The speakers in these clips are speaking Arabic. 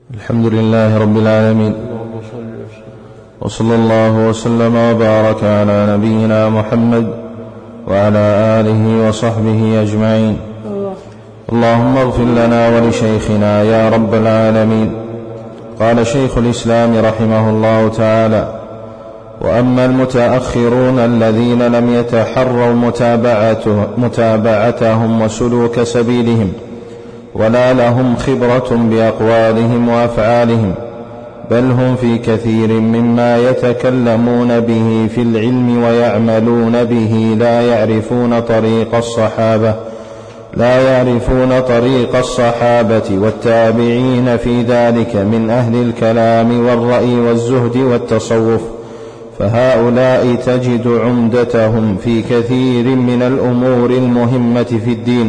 الحمد لله رب العالمين، وصلى الله وسلم وبارك على نبينا محمد وعلى آله وصحبه أجمعين. اللهم اغفر لنا ولشيخنا يا رب العالمين. قال شيخ الإسلام رحمه الله تعالى: وأما المتأخرون الذين لم يتحروا متابعتهم وسلوك سبيلهم ولا لهم خبرة بأقوالهم وأفعالهم، بل هم في كثير مما يتكلمون به في العلم ويعملون به لا يعرفون طريق الصحابة والتابعين في ذلك من أهل الكلام والرأي والزهد والتصوف، فهؤلاء تجد عمدتهم في كثير من الأمور المهمة في الدين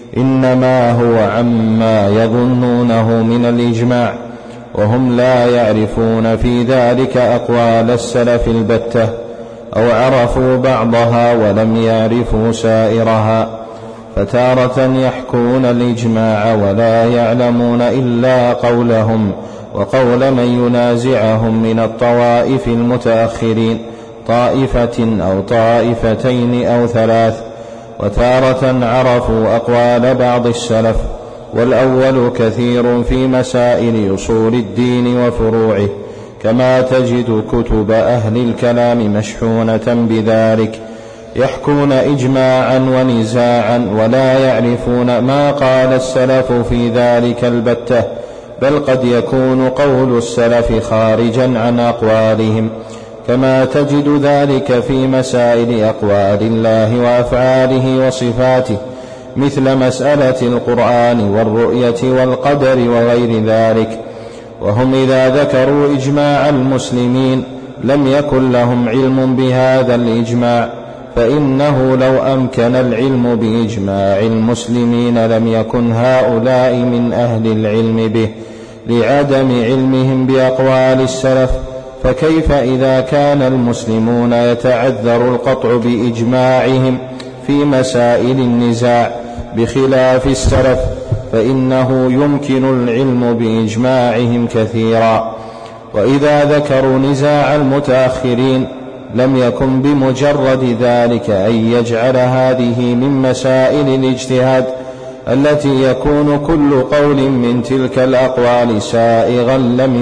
إنما هو عما يظنونه من الإجماع، وهم لا يعرفون في ذلك أقوال السلف البتة، أو عرفوا بعضها ولم يعرفوا سائرها، فتارة يحكون الإجماع ولا يعلمون إلا قولهم وقول من ينازعهم من الطوائف المتأخرين، طائفة أو طائفتين أو ثلاث، وتارة عرفوا أقوال بعض السلف، والأول كثير في مسائل أصول الدين وفروعه، كما تجد كتب أهل الكلام مشحونة بذلك، يحكون إجماعا ونزاعا ولا يعرفون ما قال السلف في ذلك البتة، بل قد يكون قول السلف خارجا عن أقوالهم، كما تجد ذلك في مسائل أقوال الله وأفعاله وصفاته، مثل مسألة القرآن والرؤية والقدر وغير ذلك. وهم إذا ذكروا إجماع المسلمين لم يكن لهم علم بهذا الإجماع، فإنه لو أمكن العلم بإجماع المسلمين لم يكن هؤلاء من أهل العلم به لعدم علمهم بأقوال السلف، فكيف إذا كان المسلمون يتعذر القطع بإجماعهم في مسائل النزاع بخلاف السلف، فإنه يمكن العلم بإجماعهم كثيرا. وإذا ذكروا نزاع المتأخرين لم يكن بمجرد ذلك أن يجعل هذه من مسائل الاجتهاد التي يكون كل قول من تلك الأقوال سائغا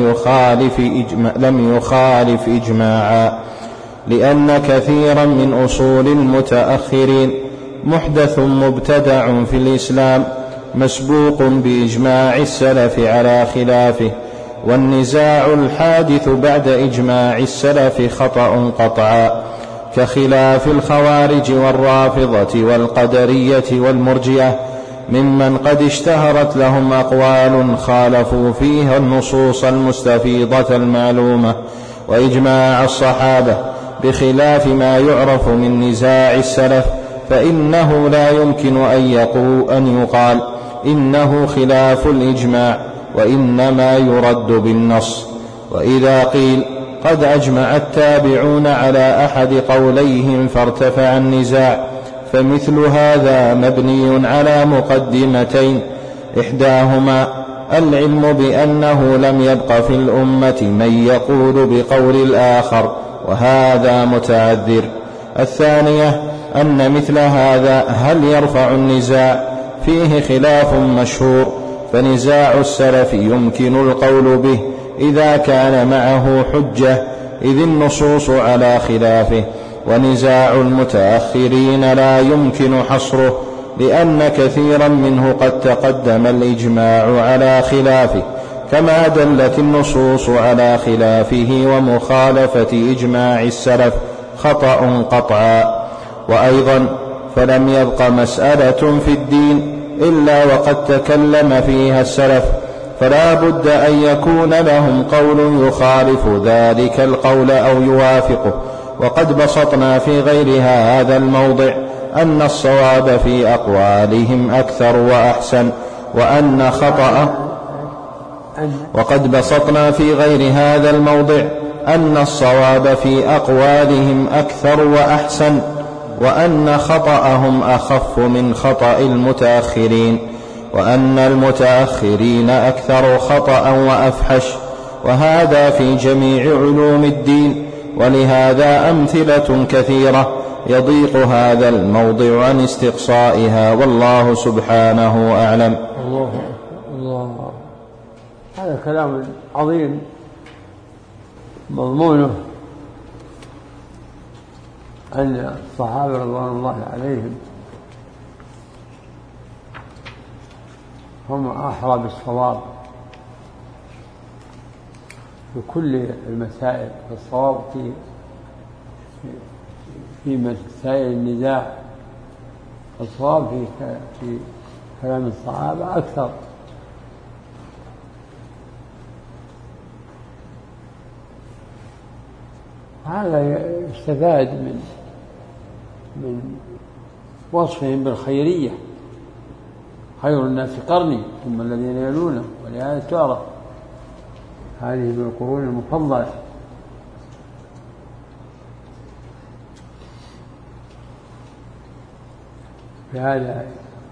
لم يخالف إجماعا، لأن كثيرا من أصول المتأخرين محدث مبتدع في الإسلام مسبوق بإجماع السلف على خلافه، والنزاع الحادث بعد إجماع السلف خطأ قطعا، كخلاف الخوارج والرافضة والقدرية والمرجئة، ممن قد اشتهرت لهم أقوال خالفوا فيها النصوص المستفيضة المعلومة وإجماع الصحابة، بخلاف ما يعرف من نزاع السلف، فإنه لا يمكن أن يقال إنه خلاف الإجماع، وإنما يرد بالنص. وإذا قيل قد أجمع التابعون على أحد قوليهم فارتفع النزاع، فمثل هذا مبني على مقدمتين: إحداهما العلم بأنه لم يبق في الأمة من يقول بقول الآخر، وهذا متعذر. الثانية أن مثل هذا هل يرفع النزاع فيه خلاف مشهور، فنزاع السلف يمكن القول به إذا كان معه حجة، إذ النصوص على خلافه، ونزاع المتأخرين لا يمكن حصره، لأن كثيرا منه قد تقدم الإجماع على خلافه، كما دلت النصوص على خلافه، ومخالفة إجماع السلف خطأ قطعا. وأيضا فلم يبق مسألة في الدين إلا وقد تكلم فيها السلف، فلا بد أن يكون لهم قول يخالف ذلك القول أو يوافقه. وقد بسطنا في غير هذا الموضع أن الصواب في أقوالهم أكثر وأحسن، وقد بسطنا في غير هذا الموضع أن الصواب في أقوالهم أكثر وأحسن، وأن خطأهم أخف من خطأ المتأخرين، وأن المتأخرين أكثر خطأ وأفحش، وهذا في جميع علوم الدين. ولهذا أمثلة كثيرة يضيق هذا الموضع عن استقصائها، والله سبحانه أعلم. الله هذا كلام عظيم مضمونه أن الصحابة رضوان الله عليهم هم أحرى بالصواب في كل المسائل. الصواب في مسائل النزاع، الصواب في كلام الصحابة أكثر. هذا يستفاد من وصفهم بالخيرية: خير الناس قرني ثم الذين يلونهم. ولهذا تعرف هذه من القرون المفضلة. بهذا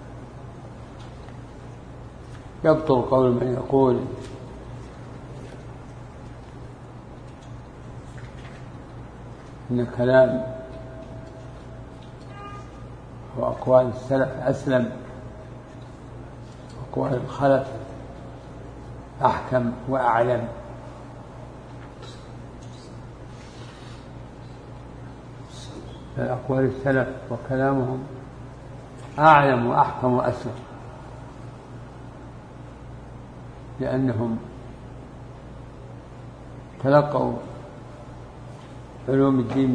يبطل قول من يقول إن كلام وأقوال السلف أسلم، وأقوال الخلف أحكم وأعلم. أقوال السلف وكلامهم أعلم وأحكم وأسلم، لأنهم تلقوا علوم الدين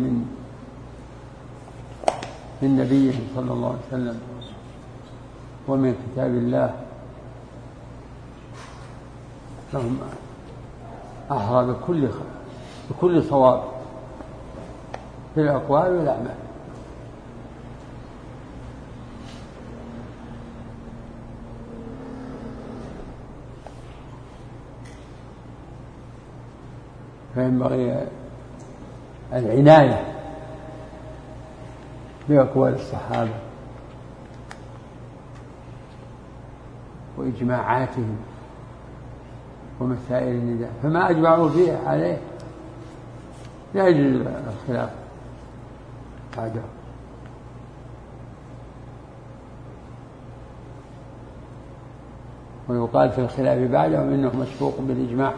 من نبيه صلى الله عليه وسلم ومن كتاب الله، فهم أحرى بكل صواب في الأقوال والأعمال. فينبغي العناية بأقوال الصحابة وإجماعاتهم ومسائل النداء، فما أجمعوا فيه عليه لا يجوز الخلاف بعده. ويقال في الخلاف بعده إنه مسبوق بالإجماع.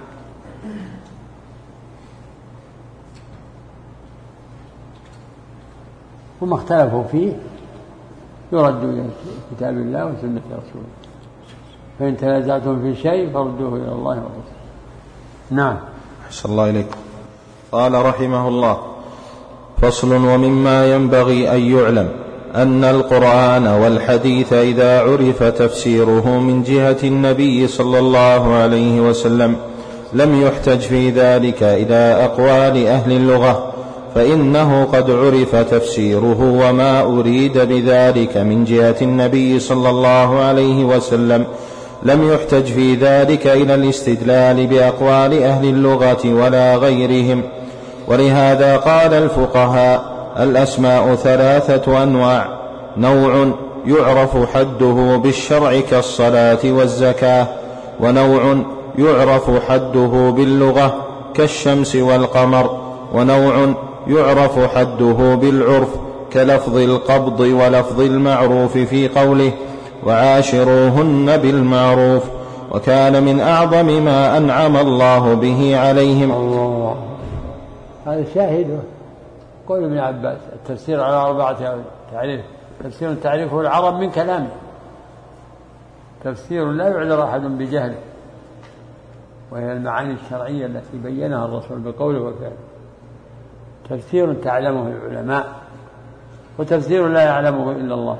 وما اختلفوا فيه يرد إلى كتاب الله وسنة رسوله، فإن تنازعتم في شيء فردوه إلى الله ورسوله. نعم. أحسن الله إليكم. قال رحمه الله: فصل. ومما ينبغي أن يعلم أن القرآن والحديث إذا عرف تفسيره من جهة النبي صلى الله عليه وسلم لم يحتج في ذلك إلى أقوال أهل اللغة، فإنه قد عرف تفسيره وما أريد بذلك من جهة النبي صلى الله عليه وسلم، لم يحتج في ذلك إلى الاستدلال بأقوال أهل اللغة ولا غيرهم. ولهذا قال الفقهاء: الأسماء 3 أنواع: نوع يعرف حده بالشرع كالصلاة والزكاة، ونوع يعرف حده باللغة كالشمس والقمر، ونوع يعرف حده بالعرف كلفظ القبض ولفظ المعروف في قوله: وعاشروهن بالمعروف. وكان من أعظم ما أنعم الله به عليهم. الله. هذا شاهده قول ابن عباس: التفسير على 4 تعريف: تفسير تعريفه العرب من كلامه، تفسير لا يعذر أحد بجهله، وهي المعاني الشرعية التي بينها الرسول بقوله وفعله، تفسير تعلمه العلماء، وتفسير لا يعلمه إلا الله،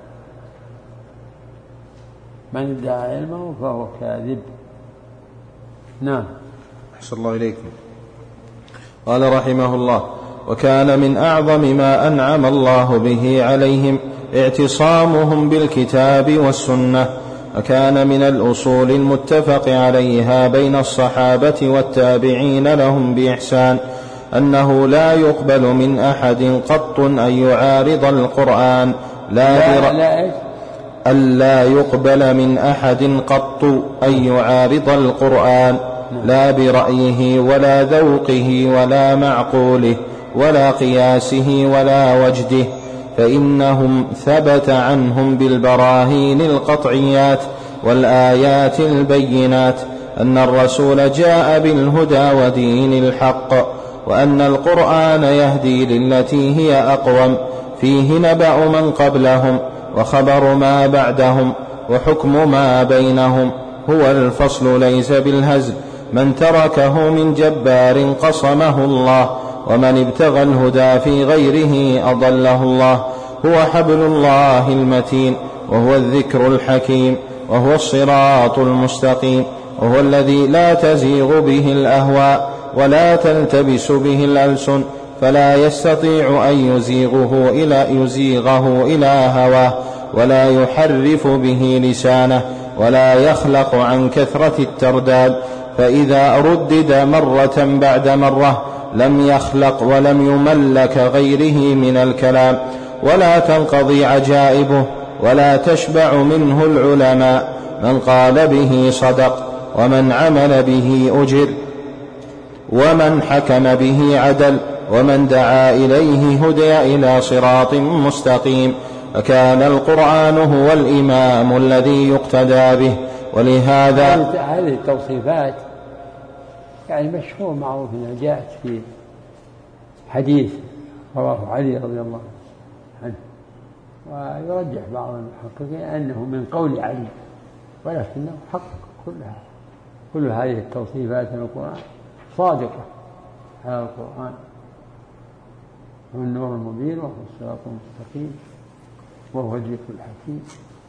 من ادعى علمه فهو كاذب. نعم. أحسن الله إليكم. قال رحمه الله: وكان من أعظم ما أنعم الله به عليهم اعتصامهم بالكتاب والسنة، وكان من الأصول المتفق عليها بين الصحابة والتابعين لهم بإحسان أنه لا يقبل من أحد قط أن يعارض القرآن ألا يقبل من أحد قط أن يعارض القرآن، لا برأيه ولا ذوقه ولا معقوله ولا قياسه ولا وجده، فإنهم ثبت عنهم بالبراهين القطعيات والآيات البينات أن الرسول جاء بالهدى ودين الحق، وأن القرآن يهدي للتي هي أقوم، فيه نبأ من قبلهم وخبر ما بعدهم وحكم ما بينهم، هو الفصل ليس بالهزل، من تركه من جبار قصمه الله، ومن ابتغى الهدى في غيره أضله الله، هو حبل الله المتين، وهو الذكر الحكيم، وهو الصراط المستقيم، وهو الذي لا تزيغ به الأهواء ولا تلتبس به الألسن، فلا يستطيع أن يزيغه إلى هواه، ولا يحرف به لسانه، ولا يخلق عن كثرة الترداد، فإذا ردد مرة بعد مرة لم يخلق ولم يملك غيره من الكلام، ولا تنقضي عجائبه، ولا تشبع منه العلماء، من قال به صدق، ومن عمل به أجر، ومن حكم به عدل، ومن دعا إليه هدي إلى صراط مستقيم. فكان القرآن هو الإمام الذي يقتدى به. ولهذا هذه التوصيفات يعني مشهور معروف أنها جاءت في حديث رواه علي رضي الله عنه، ويرجح بعض المحققين أنه من قول علي، ولكنه حق كل هذه التوصيفات من القرآن صادقة على القرآن، هو النور المبين، وهو الصراط المستقيم، وهو الذكر الحكيم،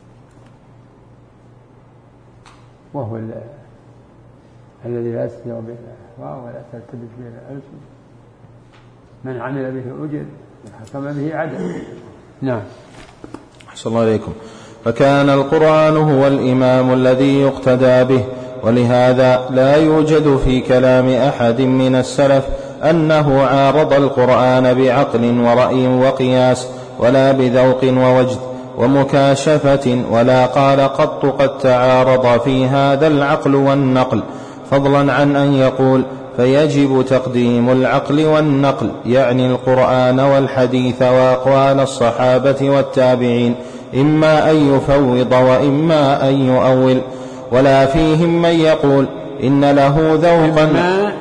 وهو الذي لا يستوي به الأهواء ولا تلتبس به الألسن، من عمل به أجر وحكم به عدل. نعم. أحسن الله إليكم. فكان القرآن هو الإمام الذي يقتدى به، ولهذا لا يوجد في كلام أحد من السلف أنه عارض القرآن بعقل ورأي وقياس، ولا بذوق ووجد ومكاشفة، ولا قال قط قد تعارض في هذا العقل والنقل، فضلا عن أن يقول فيجب تقديم العقل والنقل، يعني القرآن والحديث وأقوال الصحابة والتابعين، إما أن يفوض وإما أن يؤول. ولا فيهم من يقول إن له ذوقا،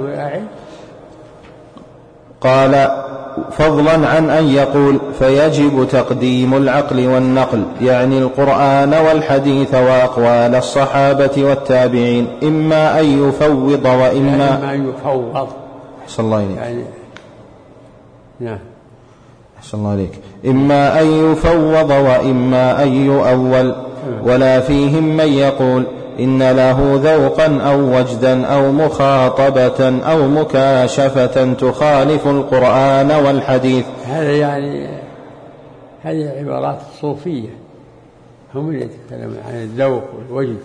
قال فضلا عن أن يقول فيجب تقديم العقل والنقل، يعني القرآن والحديث وأقوال الصحابة والتابعين، إما أن يفوض وإما أن يفوض. أحسن الله إليك. يعني نعم. أحسن الله إليك. إما أن يفوض وإما أن يؤول. ولا فيهم من يقول إن له ذوقا أو وجدا أو مخاطبة أو مكاشفة تخالف القرآن والحديث. هذا يعني هذه عبارات الصوفية، هم اللي يتكلمون عن الذوق والوجد،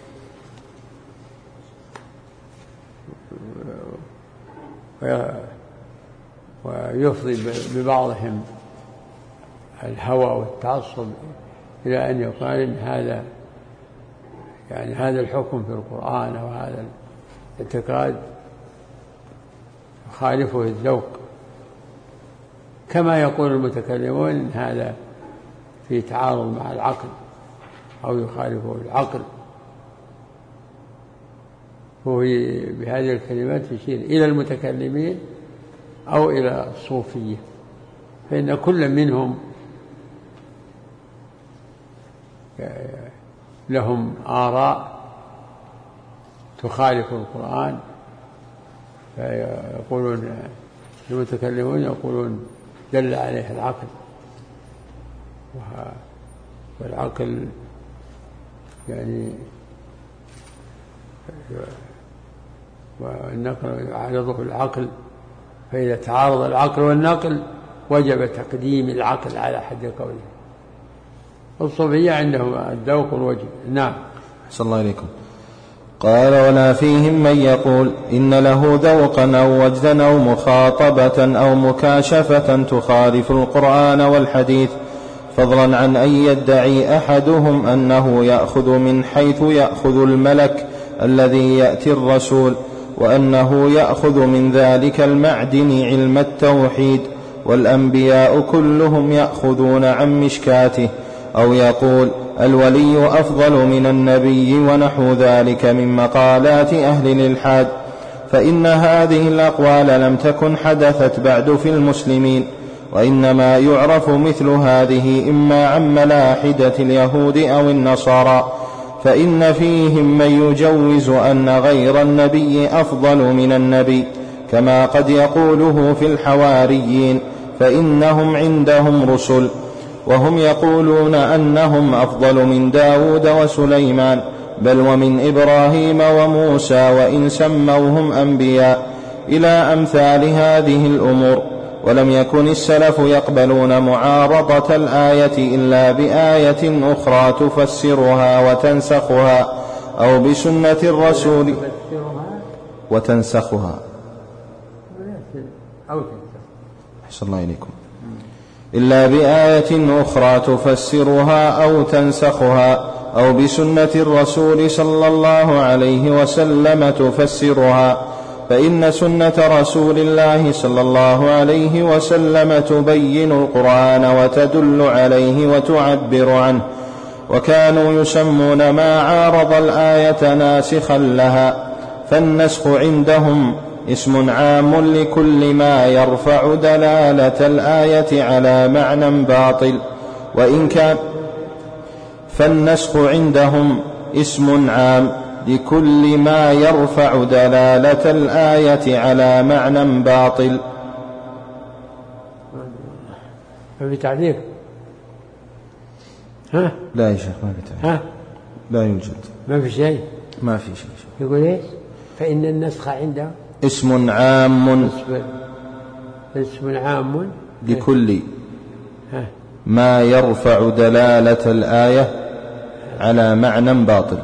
ويفضي ببعضهم الهوى والتعصب إلى أن يقال إن هذا يعني هذا الحكم في القرآن وهذا الاعتقاد يخالفه الذوق، كما يقول المتكلمون إن هذا في تعارض مع العقل أو يخالفه العقل. هو بهذه الكلمات يشير إلى المتكلمين أو إلى الصوفية، فإن كل منهم لهم آراء تخالف القرآن، فيقولون المتكلمون يقولون دل عليه العقل، والعقل يعني والنقل يعارضه العقل، فإذا تعارض العقل والنقل وجب تقديم العقل على حد قوله. الصوفية عندهم الذوق والوجه. نعم. أحسن الله إليكم. قال ولا فيهم من يقول إن له ذوقا أو وجدا أو مخاطبة أو مكاشفة تخالف القرآن والحديث، فضلا عن أن يدعي أحدهم أنه يأخذ من حيث يأخذ الملك الذي يأتي الرسول، وأنه يأخذ من ذلك المعدن علم التوحيد، والأنبياء كلهم يأخذون عن مشكاته، أو يقول الولي أفضل من النبي ونحو ذلك من مقالات أهل الإلحاد، فإن هذه الأقوال لم تكن حدثت بعد في المسلمين، وإنما يعرف مثل هذه إما عن ملاحدة اليهود أو النصارى، فإن فيهم من يجوز أن غير النبي أفضل من النبي، كما قد يقوله في الحواريين، فإنهم عندهم رسل، وهم يقولون أنهم أفضل من داود وسليمان، بل ومن إبراهيم وموسى، وإن سموهم أنبياء، إلى أمثال هذه الأمور. ولم يكن السلف يقبلون معارضة الآية إلا بآية أخرى تفسرها وتنسخها، أو بسنة الرسول وتنسخها. أحسن الله إليكم. إلا بآية أخرى تفسرها أو تنسخها، أو بسنة الرسول صلى الله عليه وسلم تفسرها، فإن سنة رسول الله صلى الله عليه وسلم تبين القرآن وتدل عليه وتعبر عنه، وكانوا يسمون ما عارض الآية ناسخا لها، فالنسخ عندهم اسم عام لكل ما يرفع دلالة الآية على معنى باطل، وإن كان فالنسخ عندهم اسم عام لكل ما يرفع دلالة الآية على معنى باطل. ما في تعليق؟ ها؟ لا يا شيخ ما في تعليق. ها؟ لا يوجد. ما في شيء؟ ما في شيء. يقول ايش؟ فإن النسخ عنده اسم عام لكل ما يرفع دلالة الآية على معنى باطل.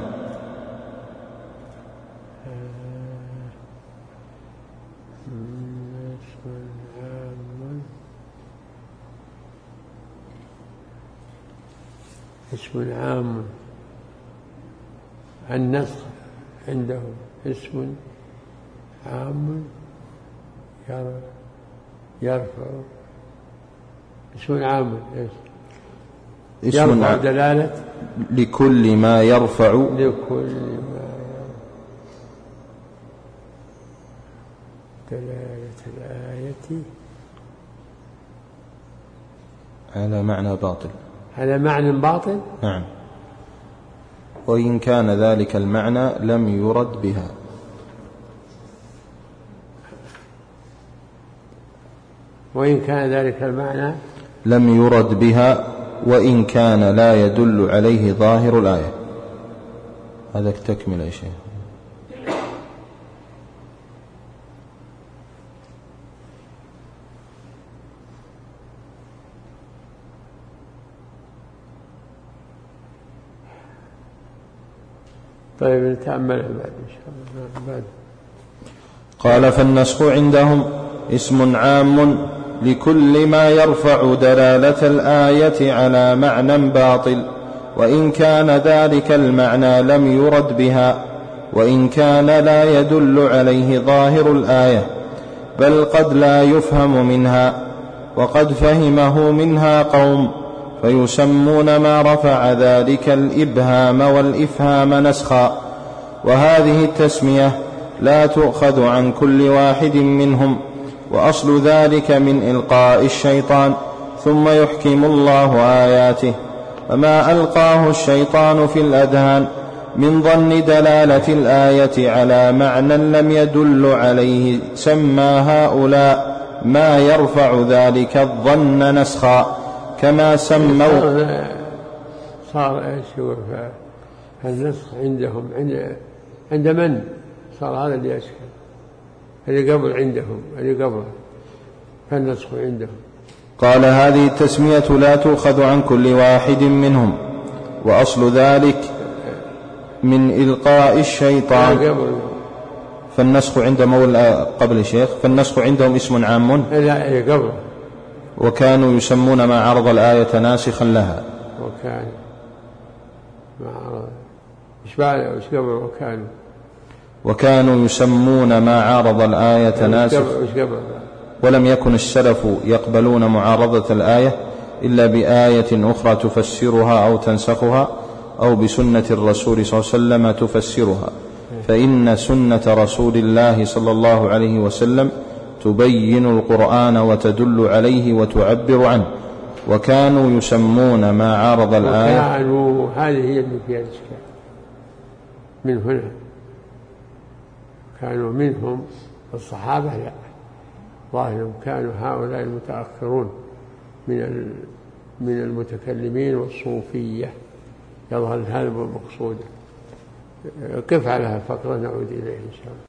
اسم عام. النسخ عنده اسم عام يرفع اسم عام يرفع دلالة لكل ما يرفع دلالة الآية على معنى باطل. على معنى باطل؟ نعم. وإن كان ذلك المعنى لم يرد بها. وإن كان ذلك المعنى لم يرد بها، وإن كان لا يدل عليه ظاهر الآية. هذا تكمل يا شيخ. طيب نتأمل بعد إن شاء الله. بعد قال فالنسخ عندهم اسم عام لكل ما يرفع دلالة الآية على معنى باطل، وإن كان ذلك المعنى لم يرد بها، وإن كان لا يدل عليه ظاهر الآية، بل قد لا يفهم منها، وقد فهمه منها قوم فيسمون ما رفع ذلك الإبهام والإفهام نسخا. وهذه التسمية لا تؤخذ عن كل واحد منهم، وأصل ذلك من إلقاء الشيطان، ثم يحكم الله آياته. فما ألقاه الشيطان في الأذهان من ظن دلالة الآية على معنى لم يدل عليه سمى هؤلاء ما يرفع ذلك الظن نسخا، كما سموا. صار ايش النسخ عندهم عند من صار هذا اللي أشكل، اللي قبل عندهم اللي قبل، فالنسخ عندهم. قال هذه التسمية لا تؤخذ عن كل واحد منهم، وأصل ذلك من إلقاء الشيطان. فالنسخ عندهم قبل الشيخ، فالنسخ عندهم اسم عام. لا قبل، وكانوا يسمون ما عرض الآية ناسخا لها. وكان ما عرض إيش بعد وإيش قبل وكانوا يسمون ما عارض الآية ناسخ. ولم يكن السلف يقبلون معارضة الآية إلا بآية أخرى تفسرها أو تنسخها أو بسنة الرسول صلى الله عليه وسلم تفسرها، فإن سنة رسول الله صلى الله عليه وسلم تبين القرآن وتدل عليه وتعبر عنه. وكانوا يسمون ما عارض الآية. هذه هي اللي فيها الإشكال من هنا. كانوا منهم الصحابة لا، ظاهرهم كانوا هؤلاء المتأخرون من المتكلمين والصوفية، يظهر هذا المقصود. قف على فقرة نعود إليه إن شاء الله.